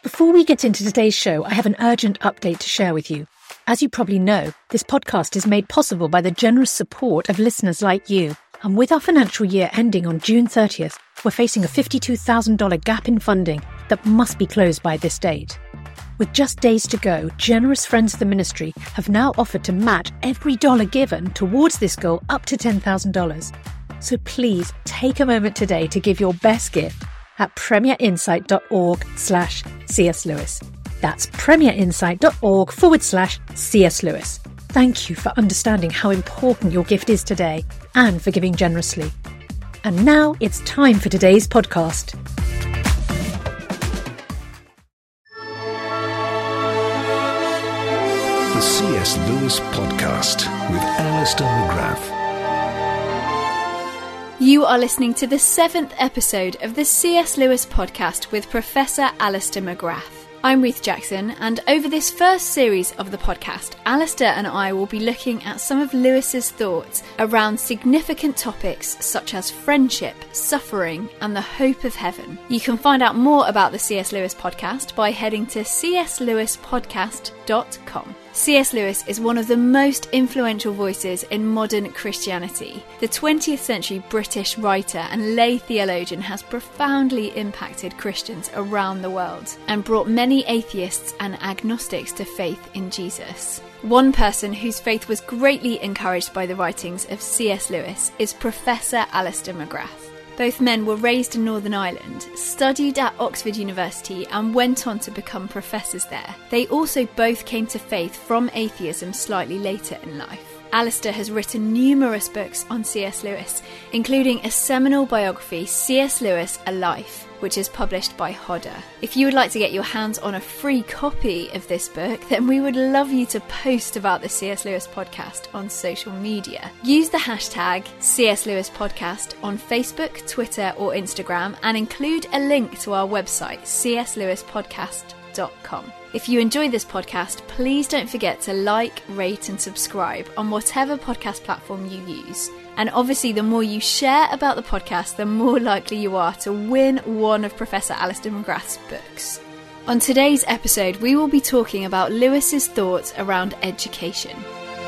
Before we get into today's show, I have an urgent update to share with you. As you probably know, this podcast is made possible by the generous support of listeners like you. And with our financial year ending on June 30th, we're facing a $52,000 gap in funding that must be closed by this date. With just days to go, generous friends of the ministry have now offered to match every dollar given towards this goal up to $10,000. So please take a moment today to give your best gift at premierinsight.org/C.S. Lewis. That's premierinsight.org/C.S. Lewis. Thank you for understanding how important your gift is today and for giving generously. And now it's time for today's podcast. The C.S. Lewis Podcast with Alistair McGrath. You are listening to the 7th episode of the C.S. Lewis Podcast with Professor Alistair McGrath. I'm Ruth Jackson, and over this first series of the podcast, Alistair and I will be looking at some of Lewis's thoughts around significant topics such as friendship, suffering, and the hope of heaven. You can find out more about the C.S. Lewis Podcast by heading to cslewispodcast.com. C.S. Lewis is one of the most influential voices in modern Christianity. The 20th century British writer and lay theologian has profoundly impacted Christians around the world and brought many atheists and agnostics to faith in Jesus. One person whose faith was greatly encouraged by the writings of C.S. Lewis is Professor Alistair McGrath. Both men were raised in Northern Ireland, studied at Oxford University and went on to become professors there. They also both came to faith from atheism slightly later in life. Alistair has written numerous books on C.S. Lewis, including a seminal biography, C.S. Lewis, A Life, which is published by Hodder. If you would like to get your hands on a free copy of this book, then we would love you to post about the C.S. Lewis Podcast on social media. Use the hashtag C.S. Lewis Podcast on Facebook, Twitter or Instagram and include a link to our website, cslewispodcast.com. If you enjoy this podcast, please don't forget to like, rate and subscribe on whatever podcast platform you use. And obviously, the more you share about the podcast, the more likely you are to win one of Professor Alistair McGrath's books. On today's episode, we will be talking about Lewis's thoughts around education.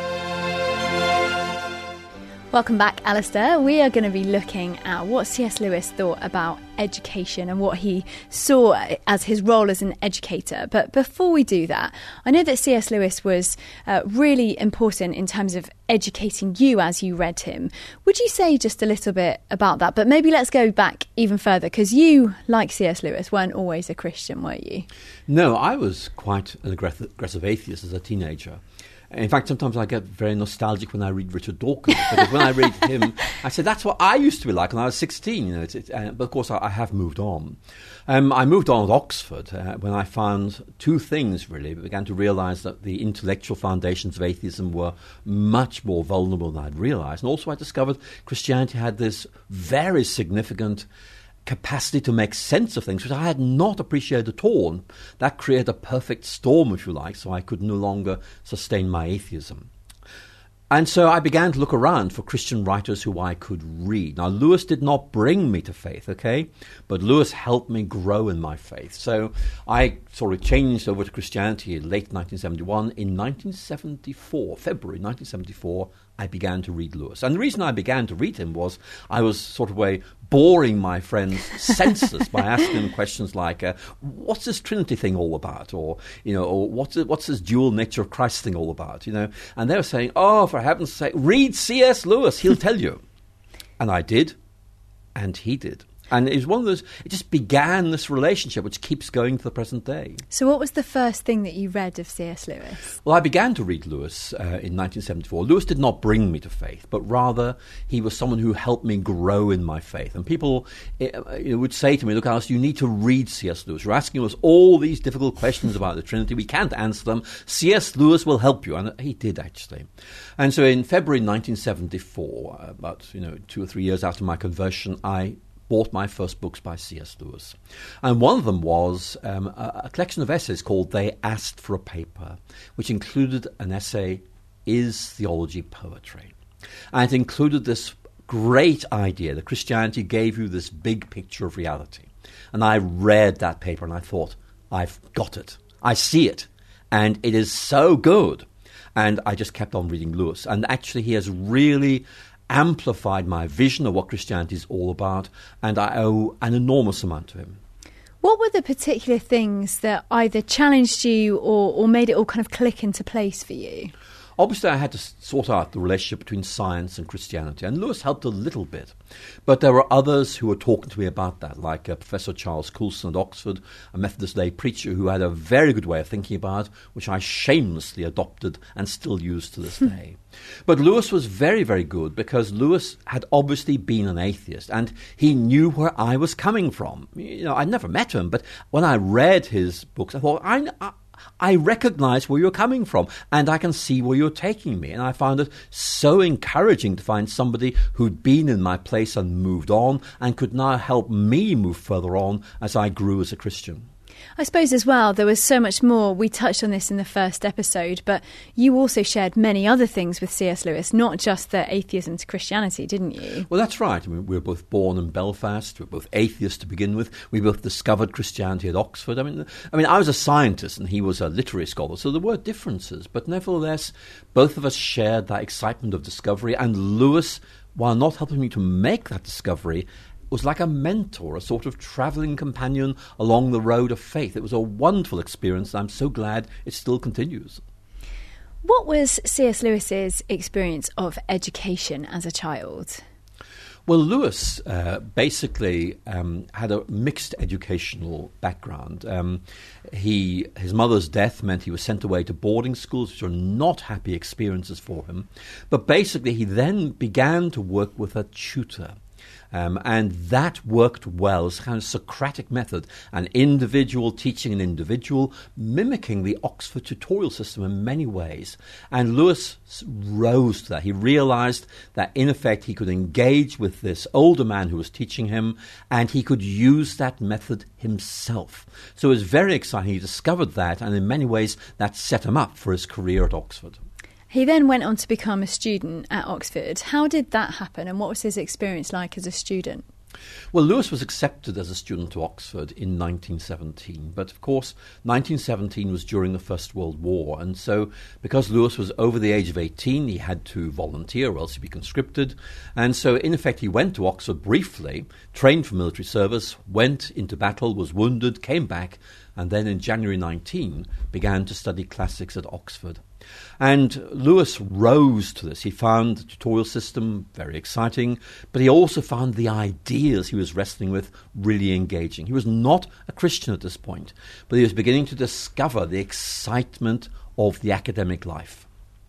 Welcome back, Alistair. We are going to be looking at what C.S. Lewis thought about education and what he saw as his role as an educator. But before we do that, I know that C.S. Lewis was really important in terms of educating you as you read him. Would you say just a little bit about that? But maybe let's go back even further, because you, like C.S. Lewis, weren't always a Christian, were you? No, I was quite an aggressive atheist as a teenager. In fact, sometimes I get very nostalgic when I read Richard Dawkins, because when I read him, I said, that's what I used to be like when I was 16. But of course, I have moved on. I moved on at Oxford when I found two things, really. I began to realise that the intellectual foundations of atheism were much more vulnerable than I'd realised. And also I discovered Christianity had this very significant capacity to make sense of things, which I had not appreciated at all. And that created a perfect storm, if you like, so I could no longer sustain my atheism. And so I began to look around for Christian writers who I could read. Now, Lewis did not bring me to faith, okay? But Lewis helped me grow in my faith. So I sort of changed over to Christianity in late 1971. In 1974, February 1974, I began to read Lewis. And the reason I began to read him was I was sort of boring my friends senseless by asking them questions like, what's this Trinity thing all about? Or what's this dual nature of Christ thing all about? And they were saying, oh, for heaven's sake, read C.S. Lewis, he'll tell you. And I did, and he did. And it was one of those, it just began this relationship which keeps going to the present day. So what was the first thing that you read of C.S. Lewis? Well, I began to read Lewis in 1974. Lewis did not bring me to faith, but rather he was someone who helped me grow in my faith. And people would say to me, look, Alice, you need to read C.S. Lewis. You're asking us all these difficult questions about the Trinity. We can't answer them. C.S. Lewis will help you. And he did, actually. And so in February 1974, about 2 or 3 years after my conversion, I bought my first books by C.S. Lewis. And one of them was a collection of essays called They Asked for a Paper, which included an essay, Is Theology Poetry? And it included this great idea that Christianity gave you this big picture of reality. And I read that paper and I thought, I've got it. I see it. And it is so good. And I just kept on reading Lewis. And actually, he has really amplified my vision of what Christianity is all about. And I owe an enormous amount to him. What were the particular things that either challenged you or made it all kind of click into place for you? Obviously, I had to sort out the relationship between science and Christianity, and Lewis helped a little bit. But there were others who were talking to me about that, like Professor Charles Coulson at Oxford, a Methodist lay preacher who had a very good way of thinking about it, which I shamelessly adopted and still use to this day. But Lewis was very, very good because Lewis had obviously been an atheist, and he knew where I was coming from. You know, I'd never met him, but when I read his books, I thought, I recognize where you're coming from, and I can see where you're taking me. And I found it so encouraging to find somebody who'd been in my place and moved on and could now help me move further on as I grew as a Christian. I suppose as well, there was so much more. We touched on this in the first episode, but you also shared many other things with C.S. Lewis, not just the atheism to Christianity, didn't you? Well, that's right. I mean, we were both born in Belfast. We were both atheists to begin with. We both discovered Christianity at Oxford. I mean, I was a scientist and he was a literary scholar, so there were differences. But nevertheless, both of us shared that excitement of discovery. And Lewis, while not helping me to make that discovery, was like a mentor, a sort of travelling companion along the road of faith. It was a wonderful experience, and I'm so glad it still continues. What was C.S. Lewis's experience of education as a child? Well, Lewis basically had a mixed educational background. His mother's death meant he was sent away to boarding schools, which were not happy experiences for him. But basically, he then began to work with a tutor. And that worked well as a kind of Socratic method, an individual teaching an individual, mimicking the Oxford tutorial system in many ways. And Lewis rose to that. He realized that, in effect, he could engage with this older man who was teaching him, and he could use that method himself. So it was very exciting. He discovered that, and in many ways, that set him up for his career at Oxford. He then went on to become a student at Oxford. How did that happen, and what was his experience like as a student? Well, Lewis was accepted as a student to Oxford in 1917, but of course 1917 was during the First World War, and so because Lewis was over the age of 18, he had to volunteer or else he'd be conscripted, and so in effect he went to Oxford briefly, trained for military service, went into battle, was wounded, came back, and then in January 19 began to study classics at Oxford. And Lewis rose to this. He found the tutorial system very exciting, but he also found the ideas he was wrestling with really engaging. He was not a Christian at this point, but he was beginning to discover the excitement of the academic life.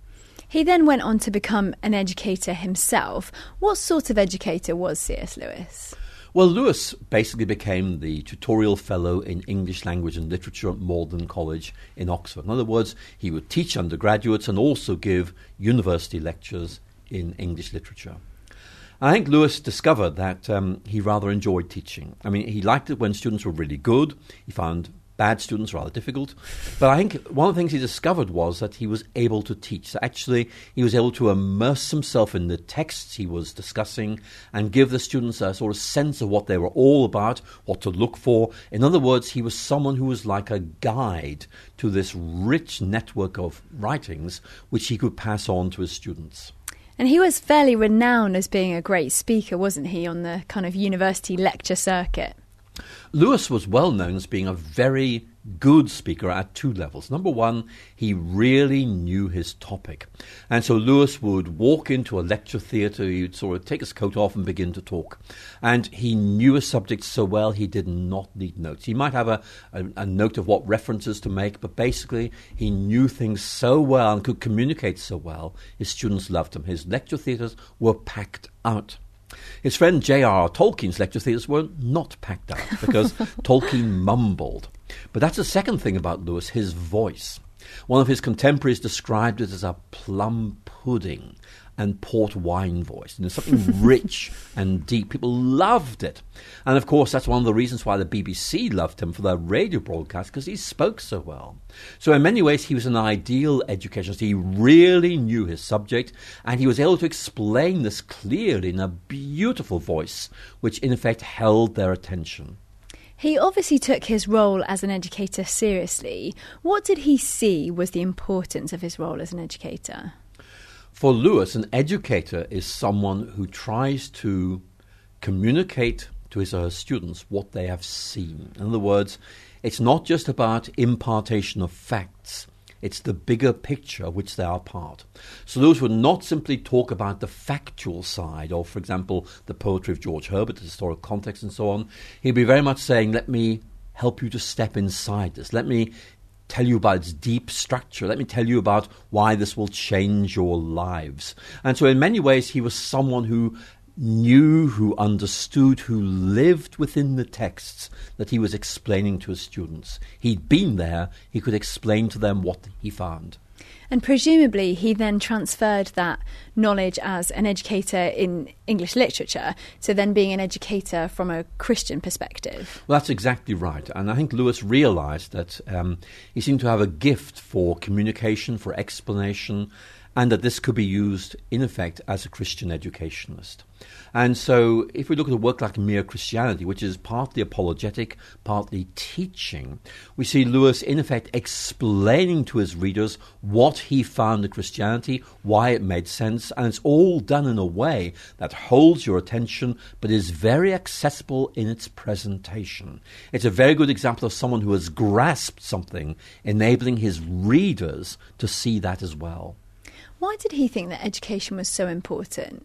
He then went on to become an educator himself. What sort of educator was C.S. Lewis? Well, Lewis basically became the tutorial fellow in English language and literature at Magdalen College in Oxford. In other words, he would teach undergraduates and also give university lectures in English literature. I think Lewis discovered that he rather enjoyed teaching. I mean, he liked it when students were really good. He found bad students rather difficult. But I think one of the things he discovered was that he was able to teach. So actually, he was able to immerse himself in the texts he was discussing and give the students a sort of sense of what they were all about, what to look for. In other words, he was someone who was like a guide to this rich network of writings which he could pass on to his students. And he was fairly renowned as being a great speaker, wasn't he, on the kind of university lecture circuit? Lewis was well known as being a very good speaker at two levels. Number one, he really knew his topic. And so Lewis would walk into a lecture theatre, he'd sort of take his coat off and begin to talk. And he knew his subject so well, he did not need notes. He might have a note of what references to make, but basically he knew things so well and could communicate so well, his students loved him. His lecture theatres were packed out. His friend J.R.R. Tolkien's lecture theatres were not packed out because Tolkien mumbled. But that's the second thing about Lewis, his voice. One of his contemporaries described it as a plum pudding and port wine voice. And there's something rich and deep. People loved it. And of course, that's one of the reasons why the BBC loved him for their radio broadcast, because he spoke so well. So in many ways, he was an ideal educationist. He really knew his subject, and he was able to explain this clearly in a beautiful voice, which in effect held their attention. He obviously took his role as an educator seriously. What did he see was the importance of his role as an educator? For Lewis, an educator is someone who tries to communicate to his or her students what they have seen. In other words, it's not just about impartation of facts. It's the bigger picture of which they are part. So Lewis would not simply talk about the factual side of, for example, the poetry of George Herbert, the historical context and so on. He'd be very much saying, let me help you to step inside this. Let me tell you about its deep structure. Let me tell you about why this will change your lives. And so in many ways, he was someone who knew, who understood, who lived within the texts that he was explaining to his students. He'd been there, he could explain to them what he found. And presumably he then transferred that knowledge as an educator in English literature to then being an educator from a Christian perspective. Well, that's exactly right. And I think Lewis realised that he seemed to have a gift for communication, for explanation, and that this could be used, in effect, as a Christian educationalist. And so if we look at a work like Mere Christianity, which is partly apologetic, partly teaching, we see Lewis, in effect, explaining to his readers what he found in Christianity, why it made sense, and it's all done in a way that holds your attention, but is very accessible in its presentation. It's a very good example of someone who has grasped something, enabling his readers to see that as well. Why did he think that education was so important?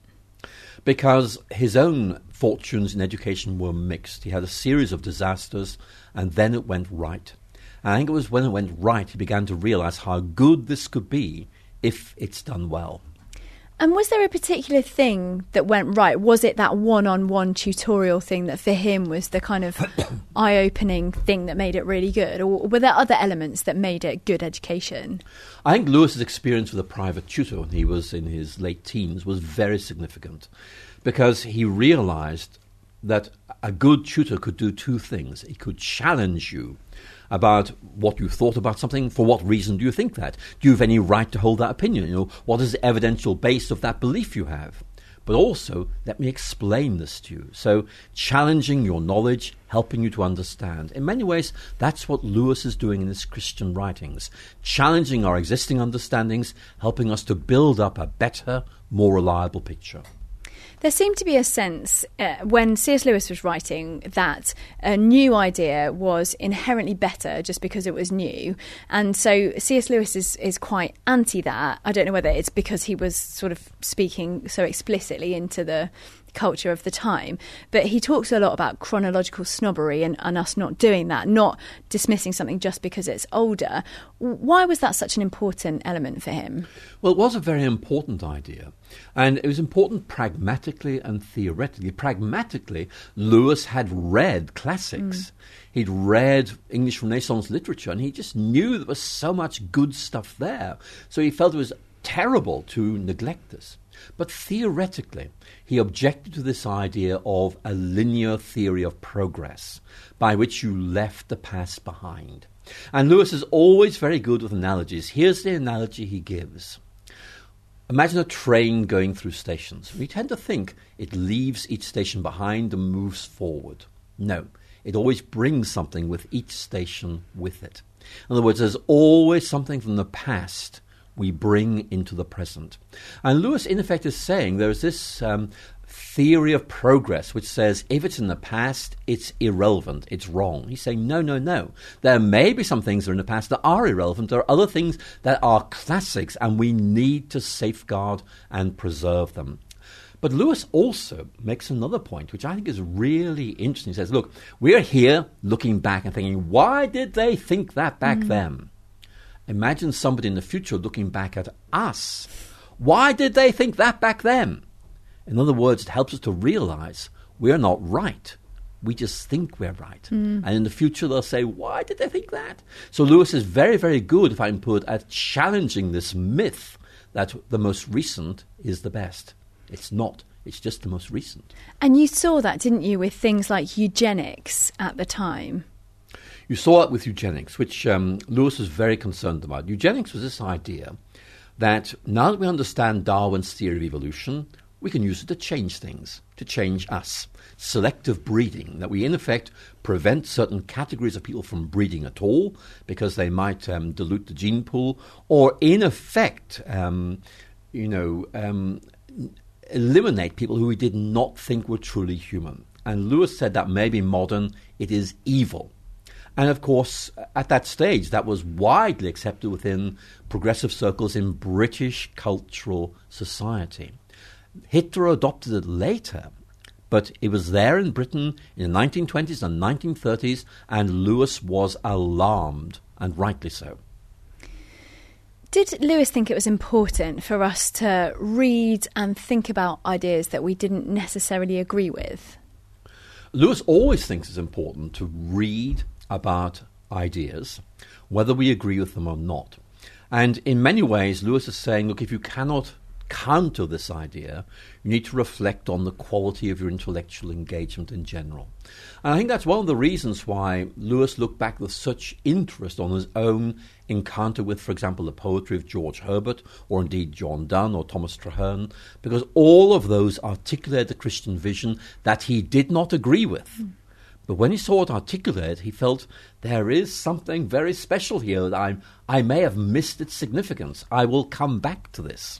Because his own fortunes in education were mixed. He had a series of disasters, and then it went right. And I think it was when it went right he began to realise how good this could be if it's done well. And was there a particular thing that went right? Was it that one-on-one tutorial thing that for him was the kind of eye-opening thing that made it really good? Or were there other elements that made it good education? I think Lewis's experience with a private tutor when he was in his late teens was very significant, because he realised that a good tutor could do two things. He could challenge you about what you thought about something. For what reason do you think that? Do you have any right to hold that opinion? What is the evidential base of that belief you have? But also, let me explain this to you. So, challenging your knowledge, helping you to understand. In many ways, that's what Lewis is doing in his Christian writings. Challenging our existing understandings, helping us to build up a better, more reliable picture. There seemed to be a sense when C.S. Lewis was writing that a new idea was inherently better just because it was new. And so C.S. Lewis is quite anti that. I don't know whether it's because he was sort of speaking so explicitly into the culture of the time, but he talks a lot about chronological snobbery and us not doing that, not dismissing something just because it's older. Why was that such an important element for him? Well, it was a very important idea, and it was important pragmatically and theoretically. Pragmatically, Lewis had read classics. He'd read English Renaissance literature, and he just knew there was so much good stuff there. So he felt it was terrible to neglect this. But theoretically, he objected to this idea of a linear theory of progress, by which you left the past behind. And Lewis is always very good with analogies. Here's the analogy he gives. Imagine a train going through stations. We tend to think it leaves each station behind and moves forward. No, it always brings something with each station with it. In other words, there's always something from the past we bring into the present. And Lewis, in effect, is saying there's this theory of progress which says if it's in the past, it's irrelevant, it's wrong. He's saying, no. There may be some things that are in the past that are irrelevant. There are other things that are classics, and we need to safeguard and preserve them. But Lewis also makes another point, which I think is really interesting. He says, look, we're here looking back and thinking, why did they think that back then? Imagine somebody in the future looking back at us. Why did they think that back then? In other words, it helps us to realize we're not right. We just think we're right. And in the future, they'll say, why did they think that? So Lewis is very, very good, if I can put it, at challenging this myth that the most recent is the best. It's not. It's just the most recent. And you saw that, didn't you, with things like eugenics at the time? You saw it with eugenics, which Lewis was very concerned about. Eugenics was this idea that now that we understand Darwin's theory of evolution, we can use it to change things, to change us. Selective breeding, that we in effect prevent certain categories of people from breeding at all because they might dilute the gene pool, or in effect, eliminate people who we did not think were truly human. And Lewis said that maybe modern, it is evil. And of course, at that stage, that was widely accepted within progressive circles in British cultural society. Hitler adopted it later, but it was there in Britain in the 1920s and 1930s, and Lewis was alarmed, and rightly so. Did Lewis think it was important for us to read and think about ideas that we didn't necessarily agree with? Lewis always thinks it's important to read about ideas, whether we agree with them or not. And in many ways, Lewis is saying, look, if you cannot counter this idea, you need to reflect on the quality of your intellectual engagement in general. And I think that's one of the reasons why Lewis looked back with such interest on his own encounter with, for example, the poetry of George Herbert, or indeed John Donne or Thomas Traherne, because all of those articulated the Christian vision that he did not agree with. But when he saw it articulated, he felt there is something very special here that I may have missed its significance. I will come back to this.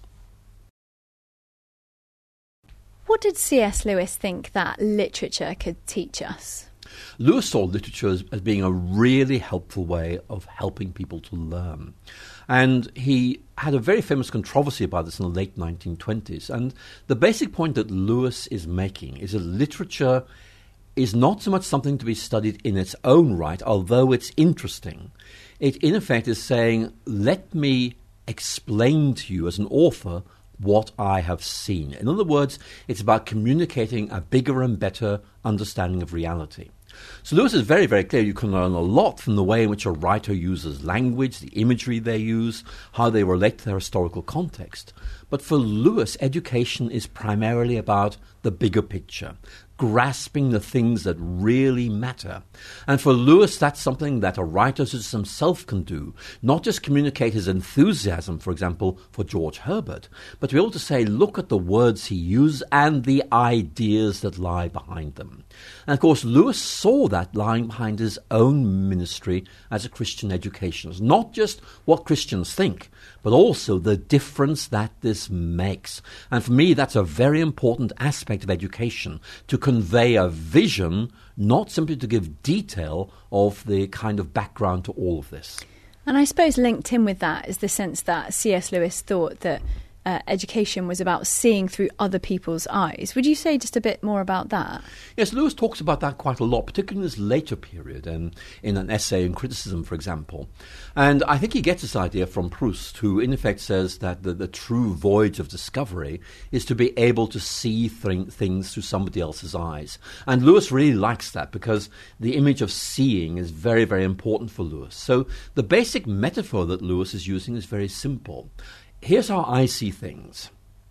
What did C.S. Lewis think that literature could teach us? Lewis saw literature as being a really helpful way of helping people to learn. And he had a very famous controversy about this in the late 1920s. And the basic point that Lewis is making is that literature is not so much something to be studied in its own right, although it's interesting. It, in effect, is saying, let me explain to you as an author what I have seen. In other words, it's about communicating a bigger and better understanding of reality. So Lewis is very, very clear. You can learn a lot from the way in which a writer uses language, the imagery they use, how they relate to their historical context. But for Lewis, education is primarily about the bigger picture, grasping the things that really matter. And for Lewis, that's something that a writer such as himself can do. Not just communicate his enthusiasm, for example, for George Herbert, but to be able to say, look at the words he used and the ideas that lie behind them. And of course, Lewis saw that lying behind his own ministry as a Christian educationalist. Not just what Christians think, but also the difference that this makes. And for me, that's a very important aspect of education, to convey a vision, not simply to give detail of the kind of background to all of this. And I suppose linked in with that is the sense that C.S. Lewis thought that education was about seeing through other people's eyes. Would you say just a bit more about that? Yes, Lewis talks about that quite a lot, particularly in this later period, and in an essay in criticism, for example. And I think he gets this idea from Proust, who in effect says that the true voyage of discovery is to be able to see things through somebody else's eyes. And Lewis really likes that, because the image of seeing is very, very important for Lewis. So the basic metaphor that Lewis is using is very simple. Here's how I see things.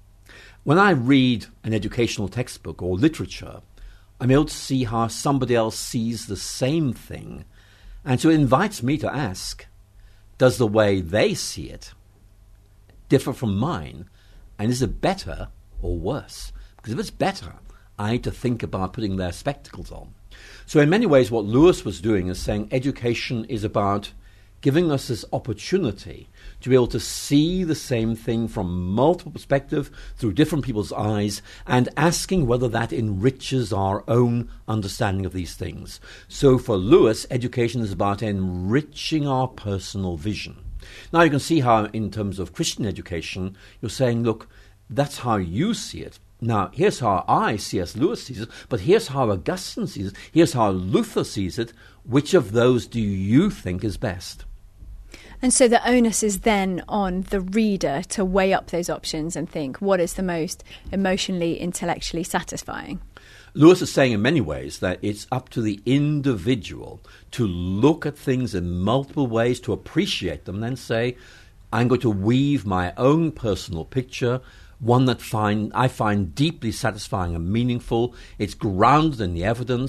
When I read an educational textbook or literature, I'm able to see how somebody else sees the same thing. And so it invites me to ask, does the way they see it differ from mine? And is it better or worse? Because if it's better, I need to think about putting their spectacles on. So in many ways, what Lewis was doing is saying education is about giving us this opportunity to be able to see the same thing from multiple perspectives through different people's eyes, and asking whether that enriches our own understanding of these things. So for Lewis, education is about enriching our personal vision. Now you can see how in terms of Christian education, you're saying, look, that's how you see it. Now, here's how I, C.S. Lewis, sees it, but here's how Augustine sees it, here's how Luther sees it. Which of those do you think is best? And so the onus is then on the reader to weigh up those options and think, what is the most emotionally, intellectually satisfying? Lewis is saying in many ways that it's up to the individual to look at things in multiple ways, to appreciate them, and then say, I'm going to weave my own personal picture, one that I find deeply satisfying and meaningful. It's grounded in the evidence,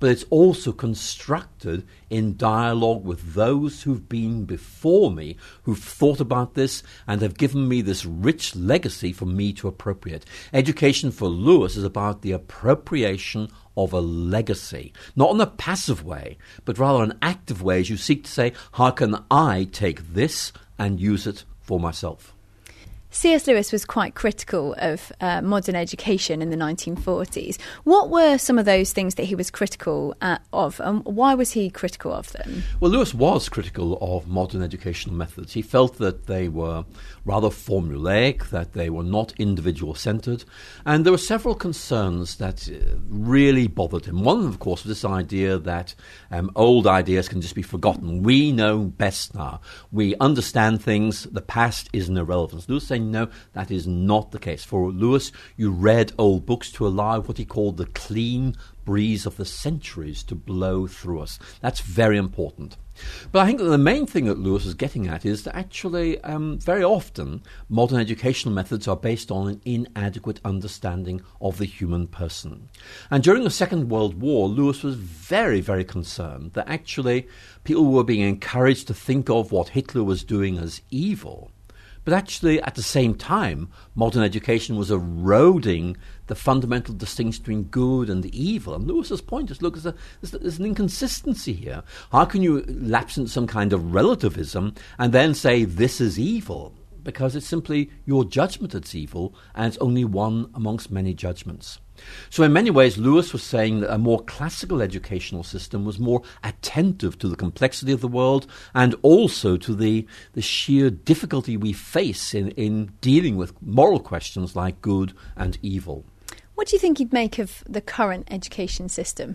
but it's also constructed in dialogue with those who've been before me, who've thought about this and have given me this rich legacy for me to appropriate. Education for Lewis is about the appropriation of a legacy, not in a passive way, but rather an active way as you seek to say, how can I take this and use it for myself? C.S. Lewis was quite critical of modern education in the 1940s. What were some of those things that he was critical of, and why was he critical of them? Well, Lewis was critical of modern educational methods. He felt that they were rather formulaic, that they were not individual-centred, and there were several concerns that really bothered him. One, of course, was this idea that old ideas can just be forgotten. We know best now. We understand things. The past is an irrelevance. Lewis saying, no, that is not the case. For Lewis, you read old books to allow what he called the clean breeze of the centuries to blow through us. That's very important. But I think that the main thing that Lewis is getting at is that actually very often modern educational methods are based on an inadequate understanding of the human person. And during the Second World War, Lewis was very, very concerned that actually people were being encouraged to think of what Hitler was doing as evil. But actually, at the same time, modern education was eroding the fundamental distinction between good and evil. And Lewis's point is, look, there's an inconsistency here. How can you lapse into some kind of relativism and then say this is evil? Because it's simply your judgment that's evil, and it's only one amongst many judgments. So in many ways, Lewis was saying that a more classical educational system was more attentive to the complexity of the world and also to the sheer difficulty we face in dealing with moral questions like good and evil. What do you think you'd make of the current education system?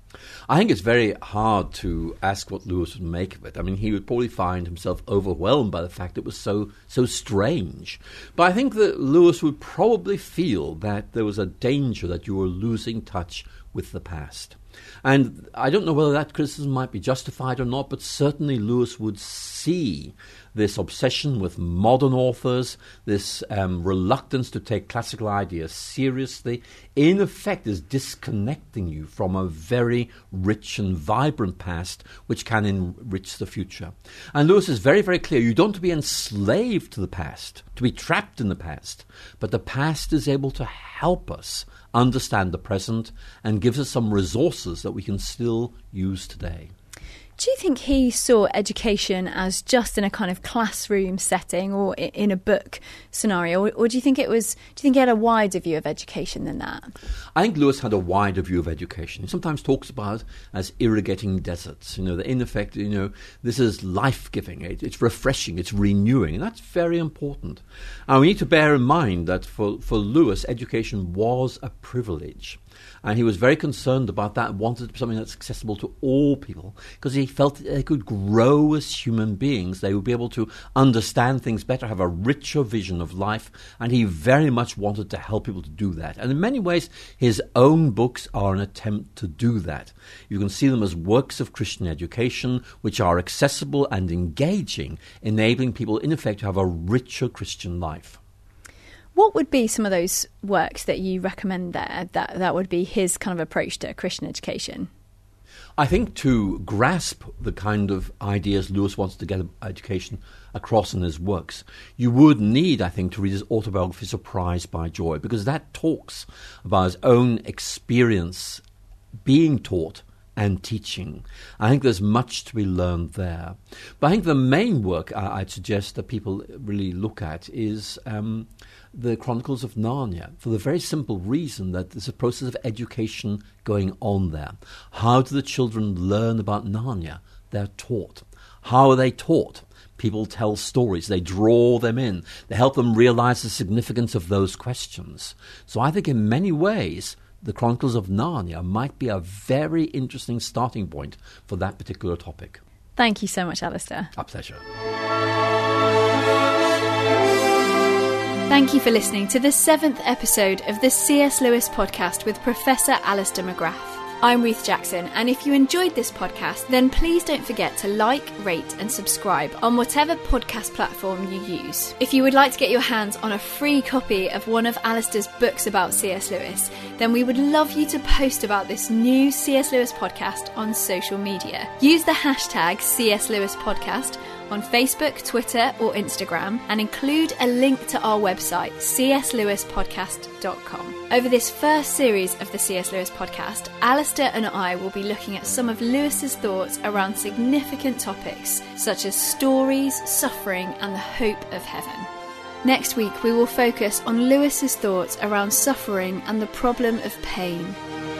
I think it's very hard to ask what Lewis would make of it. I mean, he would probably find himself overwhelmed by the fact it was so strange. But I think that Lewis would probably feel that there was a danger that you were losing touch with the past. And I don't know whether that criticism might be justified or not, but certainly Lewis would see this obsession with modern authors, this reluctance to take classical ideas seriously, in effect is disconnecting you from a very rich and vibrant past which can enrich the future. And Lewis is very, very clear. You don't want to be enslaved to the past, to be trapped in the past, but the past is able to help us understand the present and gives us some resources that we can still use today. Do you think he saw education as just in a kind of classroom setting or in a book scenario, or do you think he had a wider view of education than that? I think Lewis had a wider view of education. He sometimes talks about it as irrigating deserts. That in effect, this is life-giving. It's refreshing. It's renewing, and that's very important. And we need to bear in mind that for Lewis, education was a privilege. And he was very concerned about that, wanted it to be something that's accessible to all people, because he felt that they could grow as human beings. They would be able to understand things better, have a richer vision of life, and he very much wanted to help people to do that. And in many ways, his own books are an attempt to do that. You can see them as works of Christian education, which are accessible and engaging, enabling people, in effect, to have a richer Christian life. What would be some of those works that you recommend there that would be his kind of approach to Christian education? I think to grasp the kind of ideas Lewis wants to get education across in his works, you would need, I think, to read his autobiography, Surprised by Joy, because that talks about his own experience being taught and teaching. I think there's much to be learned there. But I think the main work I'd suggest that people really look at is the Chronicles of Narnia, for the very simple reason that there's a process of education going on there. How do the children learn about Narnia? They're taught. How are they taught? People tell stories. They draw them in. They help them realize the significance of those questions. So I think in many ways, the Chronicles of Narnia might be a very interesting starting point for that particular topic. Thank you so much, Alistair. A pleasure. Thank you for listening to the 7th episode of the C.S. Lewis podcast with Professor Alistair McGrath. I'm Ruth Jackson, and if you enjoyed this podcast, then please don't forget to like, rate and subscribe on whatever podcast platform you use. If you would like to get your hands on a free copy of one of Alistair's books about C.S. Lewis, then we would love you to post about this new C.S. Lewis podcast on social media. Use the hashtag C.S. Lewis Podcast on Facebook, Twitter or Instagram, and include a link to our website, cslewispodcast.com. Over this first series of the C.S. Lewis podcast, Alistair and I will be looking at some of Lewis's thoughts around significant topics such as stories, suffering and the hope of heaven. Next week we will focus on Lewis's thoughts around suffering and the problem of pain.